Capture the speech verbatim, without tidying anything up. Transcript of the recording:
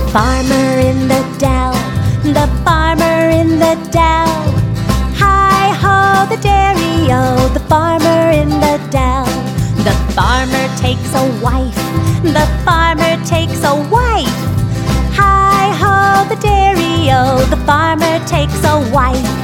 farmer in the dell, the farmer in the dell. Hi-ho, the dairy-o, the farmer in the dell. The farmer takes a wife, the farmer takes a wife. Hi-ho, the dairy-o, the farmer takes a wife.